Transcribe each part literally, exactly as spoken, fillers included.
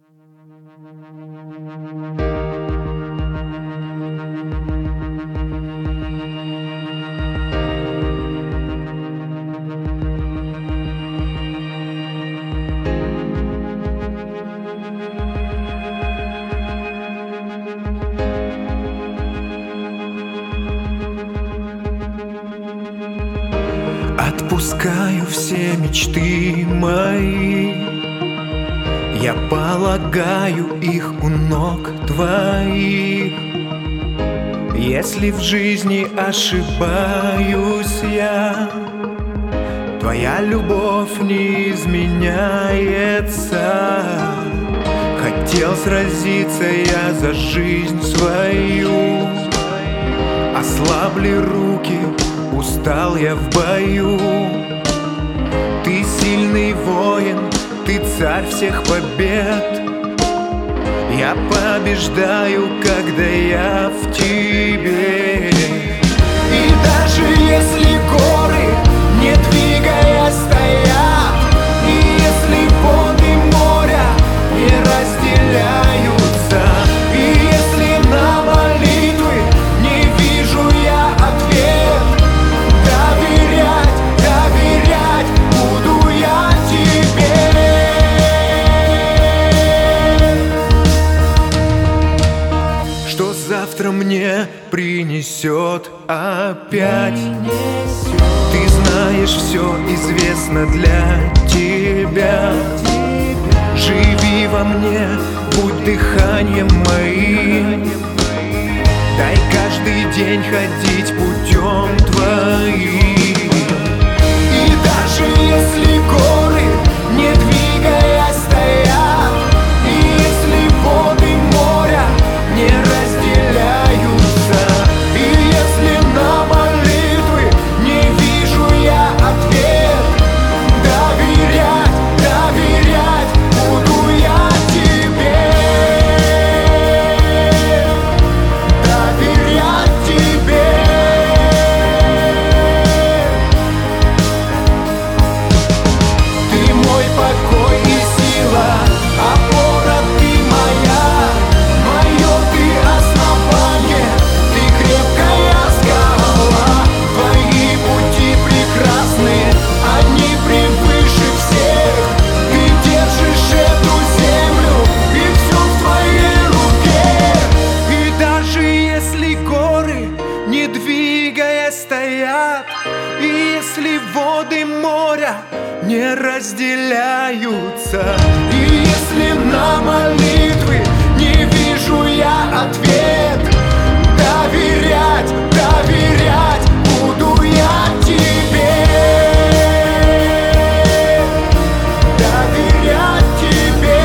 Отпускаю все мечты мои, я полагаю их у ног твоих. Если в жизни ошибаюсь я, твоя любовь не изменяется. Хотел сразиться я за жизнь свою, ослабли руки, устал я в бою. Ты сильный воин, ты царь всех побед. Я побеждаю, когда я в тебе. И даже если горы, не двигаясь, стоят, и если воды моря не разделяются, и если на молитвы не вижу я ответ, доверять, доверять буду я тебе. Что завтра мне принесет опять? Ты знаешь, все известно для тебя. Живи во мне, будь дыханием моим. Дай каждый день ходить путем твоим. И даже если горы, не двигаясь, стоят, и если воды моря не разделяются, и если на молитвы не вижу я ответ, доверять, доверять буду я тебе. Доверять тебе. Ты мой покой и сила, опора ты моя, мое ты основание, ты крепкая скала. Твои пути прекрасны, они превыше всех. Ты держишь эту землю, и все в твоей руке. И даже если горы, не двигаясь, стоят, и если воды моря не разделяются, и если на молитвы не вижу я ответ, доверять, доверять буду я тебе. Доверять тебе.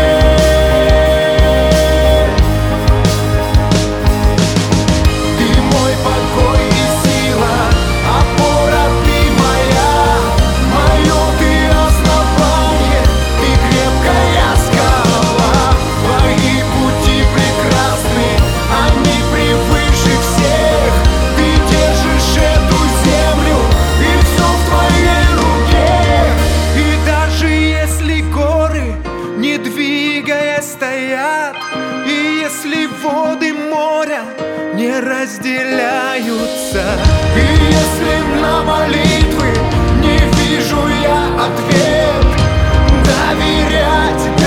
Ты мой покой и сила, опора ты моя, мое ты основание, ты крепкая скала. Твои пути прекрасны, они превыше всех. Ты держишь эту землю, и все в твоей руке. И даже если горы, не двигаясь, стоят, и если воды моря не разделяются, и если на молитвы не вижу я ответ, доверять,